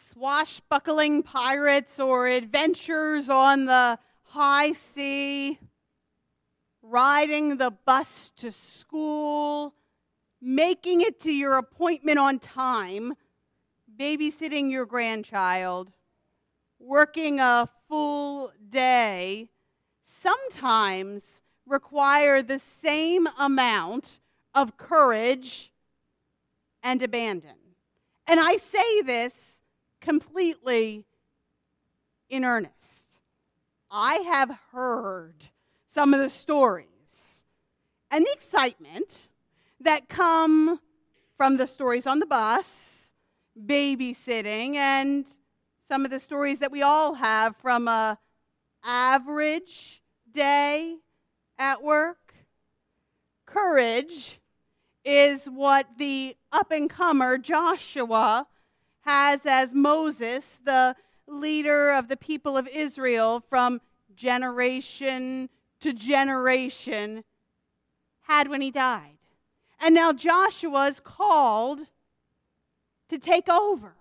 swashbuckling pirates or adventures on the high sea, riding the bus to school, making it to your appointment on time, babysitting your grandchild, working a full day, sometimes require the same amount of courage and abandon. And I say this completely in earnest. I have heard some of the stories and the excitement that come from the stories on the bus, babysitting, and some of the stories that we all have from an average day at work. Courage is what the up-and-comer Joshua has as Moses, the leader of the people of Israel from generation to generation, had when he died. And now Joshua is called to take over.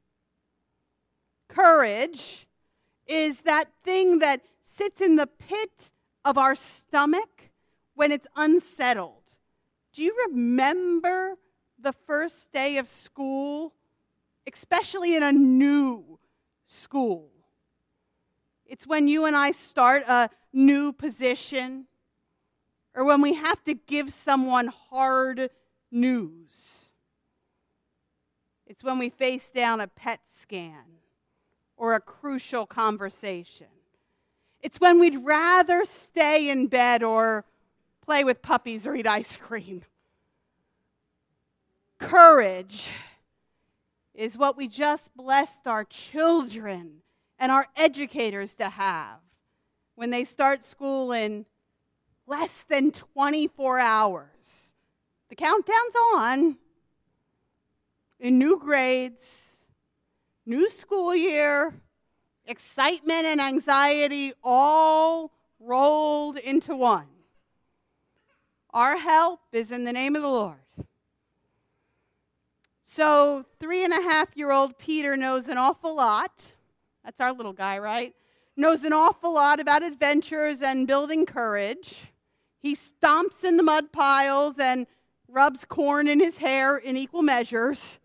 Courage is that thing that sits in the pit of our stomach when it's unsettled. Do you remember the first day of school, especially in a new school? It's when you and I start a new position, or when we have to give someone hard news. It's when we face down a PET scan or a crucial conversation. It's when we'd rather stay in bed or play with puppies or eat ice cream. Courage is what we just blessed our children and our educators to have when they start school in less than 24 hours. The countdown's on. In new grades, new school year, excitement and anxiety all rolled into one. Our help is in the name of the Lord. So 3.5-year-old Peter knows an awful lot. That's our little guy, right? Knows an awful lot about adventures and building courage. He stomps in the mud piles and rubs corn in his hair in equal measures.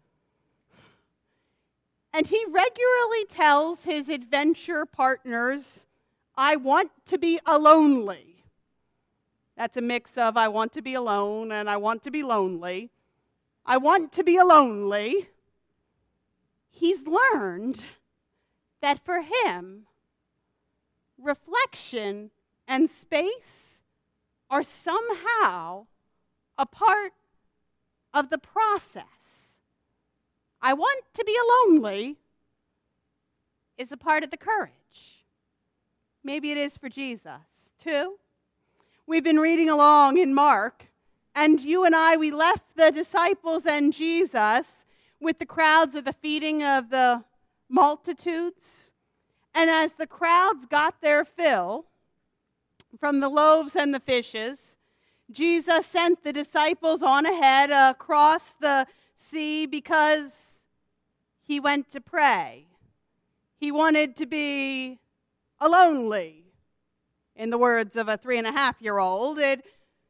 And he regularly tells his adventure partners, I want to be lonely. That's a mix of I want to be alone and I want to be lonely. I want to be lonely. He's learned that for him, reflection and space are somehow a part of the process. I want to be lonely is a part of the courage. Maybe it is for Jesus, too. We've been reading along in Mark, and you and I, we left the disciples and Jesus with the crowds at the feeding of the multitudes. And as the crowds got their fill from the loaves and the fishes, Jesus sent the disciples on ahead across the sea because he went to pray. He wanted to be lonely. In the words of a 3.5-year-old, it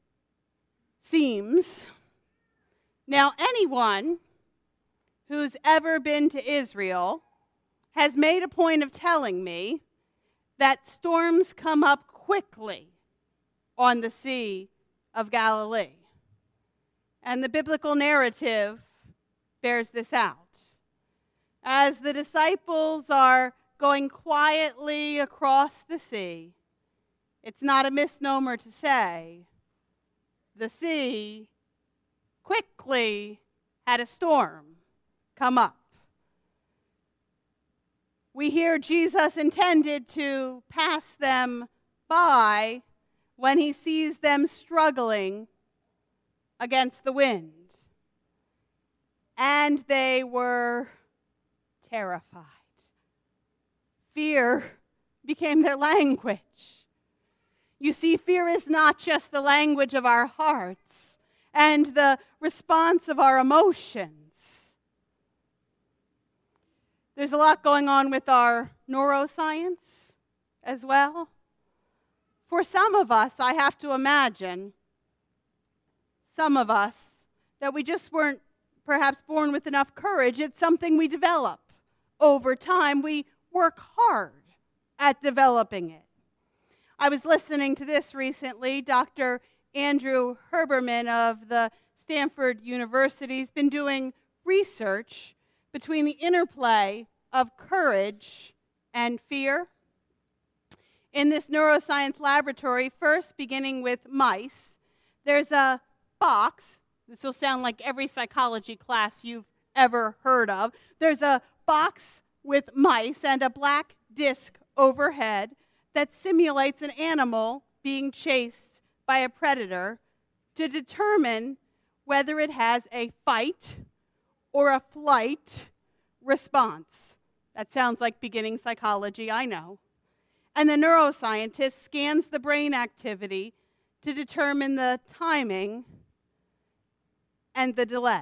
seems. Now, anyone who's ever been to Israel has made a point of telling me that storms come up quickly on the Sea of Galilee. And the biblical narrative bears this out. As the disciples are going quietly across the sea, it's not a misnomer to say the sea quickly had a storm come up. We hear Jesus intended to pass them by when he sees them struggling against the wind. And they were terrified. Fear became their language. You see, fear is not just the language of our hearts and the response of our emotions. There's a lot going on with our neuroscience as well. For some of us, I have to imagine, some of us, that we just weren't perhaps born with enough courage. It's something we develop over time. We work hard at developing it. I was listening to this recently. Dr. Andrew Huberman of the Stanford University has been doing research between the interplay of courage and fear. In this neuroscience laboratory, first beginning with mice, there's a box. This will sound like every psychology class you've ever heard of. There's a box with mice and a black disc overhead that simulates an animal being chased by a predator to determine whether it has a fight or a flight response. That sounds like beginning psychology, I know. And the neuroscientist scans the brain activity to determine the timing and the delay.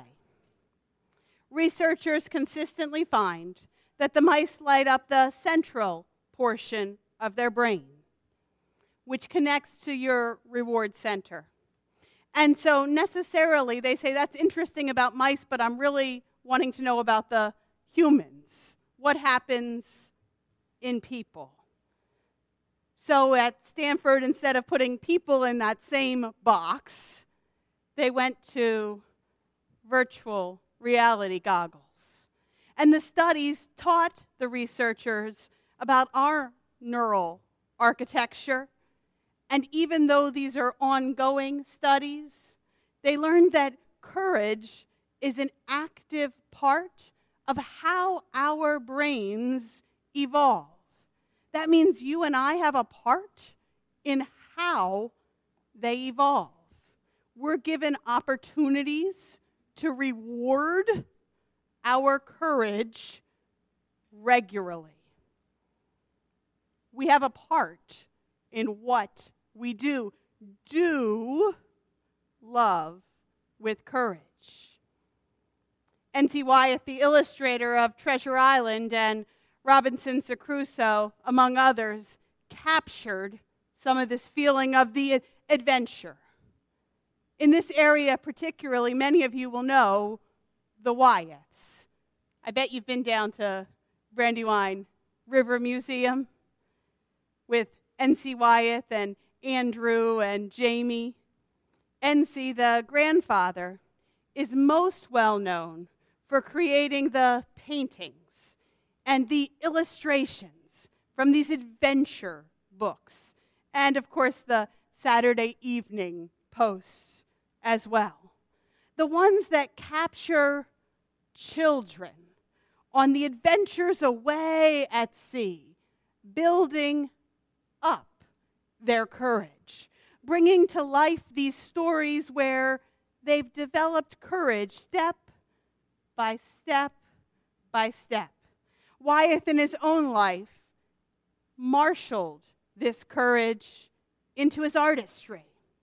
Researchers consistently find that the mice light up the central portion of their brain, which connects to your reward center. And so necessarily they say, that's interesting about mice, but I'm really wanting to know about the humans. What happens in people? So at Stanford, instead of putting people in that same box, they went to virtual reality goggles. And the studies taught the researchers about our neural architecture. And even though these are ongoing studies, they learned that courage is an active part of how our brains evolve. That means you and I have a part in how they evolve. We're given opportunities to reward our courage regularly. We have a part in what we do. Do love with courage. N.T. Wyeth, the illustrator of Treasure Island and Robinson Crusoe, among others, captured some of this feeling of the adventure. In this area particularly, many of you will know the Wyeths. I bet you've been down to Brandywine River Museum with N.C. Wyeth and Andrew and Jamie. N.C., the grandfather, is most well known for creating the paintings and the illustrations from these adventure books, and of course the Saturday evening posts as well. The ones that capture children on the adventures away at sea, building up their courage, bringing to life these stories where they've developed courage step by step by step. Wyeth, in his own life, marshaled this courage into his artistry.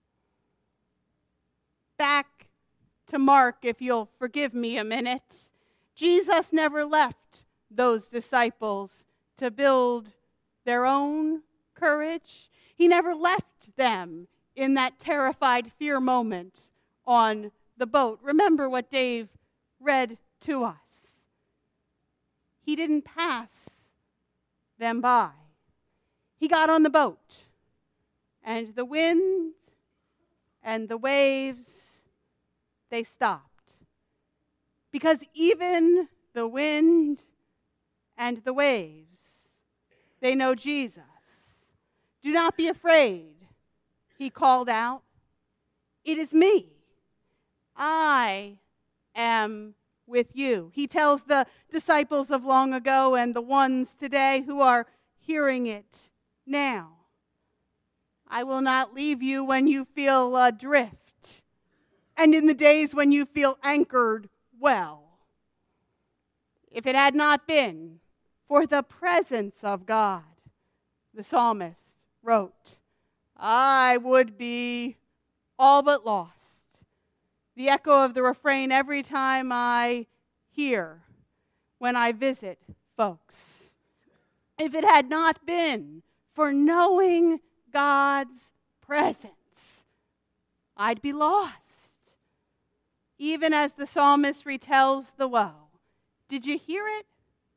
Back to Mark, if you'll forgive me a minute. Jesus never left those disciples to build their own courage. He never left them in that terrified fear moment on the boat. Remember what Dave read to us. He didn't pass them by. He got on the boat, and the wind and the waves, they stopped. Because even the wind and the waves, they know Jesus. Do not be afraid, he called out. It is me. I am with you. He tells the disciples of long ago and the ones today who are hearing it now. I will not leave you when you feel adrift, and in the days when you feel anchored well. If it had not been for the presence of God, the psalmist wrote, I would be all but lost. The echo of the refrain every time I hear when I visit folks. If it had not been for knowing God's presence, I'd be lost. Even as the psalmist retells the woe, did you hear it?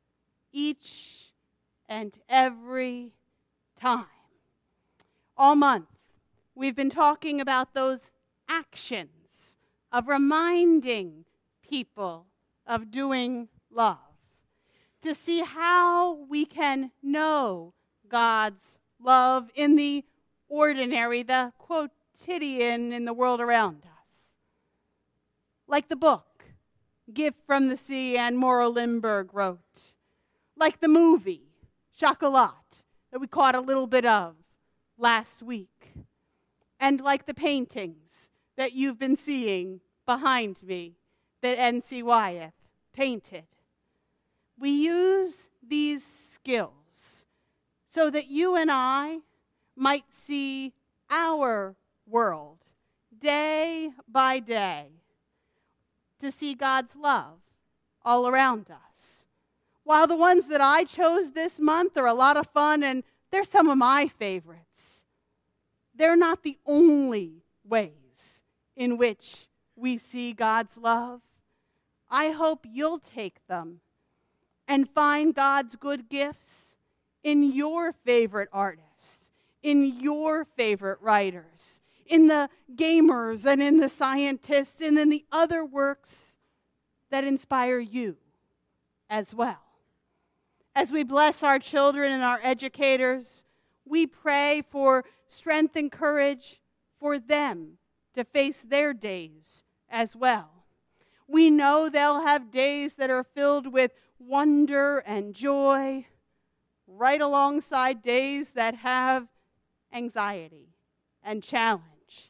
Each and every time. All month, we've been talking about those actions of reminding people of doing love, to see how we can know God's love in the ordinary, the quotidian in the world around us. Like the book, Gift from the Sea, Anne Morrow Lindbergh wrote. Like the movie, Chocolat, that we caught a little bit of last week. And like the paintings that you've been seeing behind me that N.C. Wyeth painted. We use these skills so that you and I might see our world day by day, to see God's love all around us. While the ones that I chose this month are a lot of fun, and they're some of my favorites, they're not the only ways in which we see God's love. I hope you'll take them and find God's good gifts in your favorite artists, in your favorite writers, in the gamers and in the scientists, and in the other works that inspire you as well. As we bless our children and our educators, we pray for strength and courage for them to face their days as well. We know they'll have days that are filled with wonder and joy, right alongside days that have anxiety and challenge.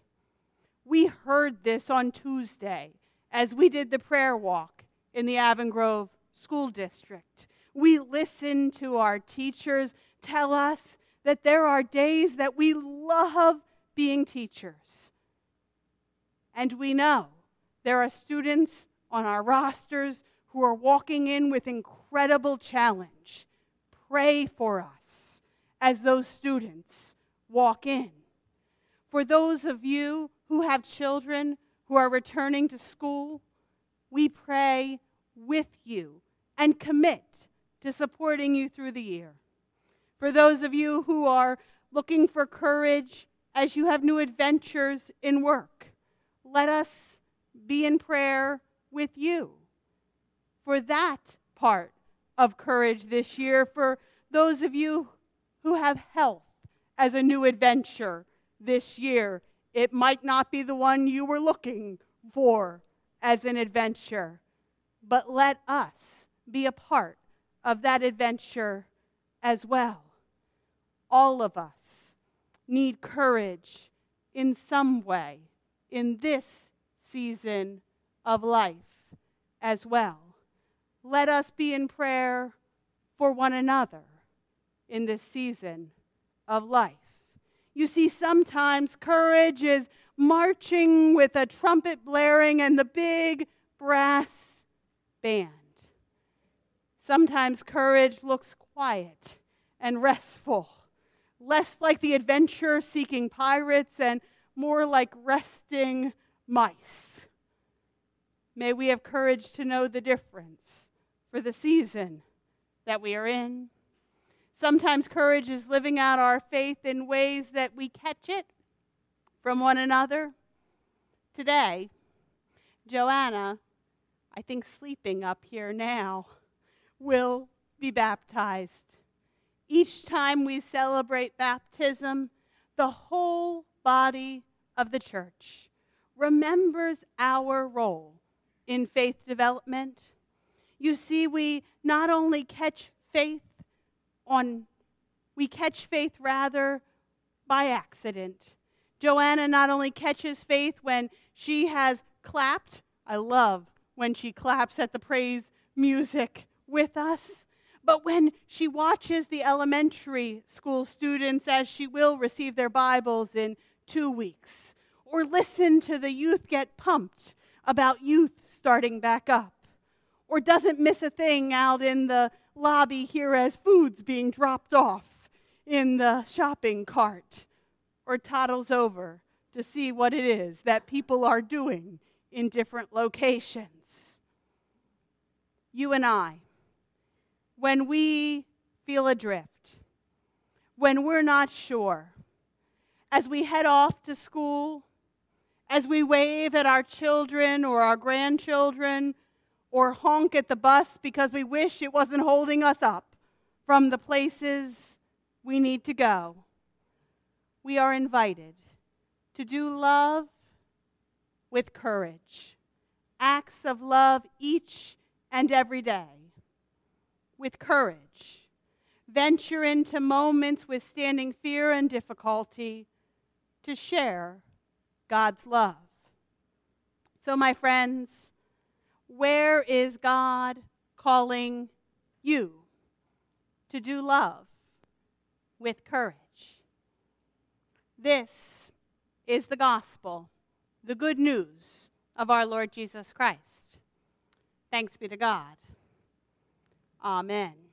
We heard this on Tuesday as we did the prayer walk in the Avon Grove School District. We listened to our teachers tell us that there are days that we love being teachers. And we know there are students on our rosters who are walking in with incredible challenge. Pray for us as those students walk in. For those of you who have children who are returning to school, we pray with you and commit to supporting you through the year. For those of you who are looking for courage as you have new adventures in work, let us be in prayer with you for that part of courage this year. For those of you who have health as a new adventure this year, it might not be the one you were looking for as an adventure, but let us be a part of that adventure as well. All of us need courage in some way in this season of life as well. Let us be in prayer for one another in this season of life. You see, sometimes courage is marching with a trumpet blaring and the big brass band. Sometimes courage looks quiet and restful, less like the adventure-seeking pirates and more like resting mice. May we have courage to know the difference for the season that we are in. Sometimes courage is living out our faith in ways that we catch it from one another. Today, Joanna, I think sleeping up here now, will be baptized. Each time we celebrate baptism, the whole body of the church remembers our role in faith development. You see, we not only catch faith by accident. Joanna not only catches faith when she has clapped. I love when she claps at the praise music with us. But when she watches the elementary school students as she will receive their Bibles in 2 weeks, or listen to the youth get pumped about youth starting back up, or doesn't miss a thing out in the lobby here as food's being dropped off in the shopping cart, or toddles over to see what it is that people are doing in different locations. You and I, when we feel adrift, when we're not sure, as we head off to school, as we wave at our children or our grandchildren, or honk at the bus because we wish it wasn't holding us up from the places we need to go, we are invited to do love with courage, acts of love each and every day. With courage, venture into moments withstanding fear and difficulty to share God's love. So, my friends, where is God calling you to do love with courage? This is the gospel, the good news of our Lord Jesus Christ. Thanks be to God. Amen.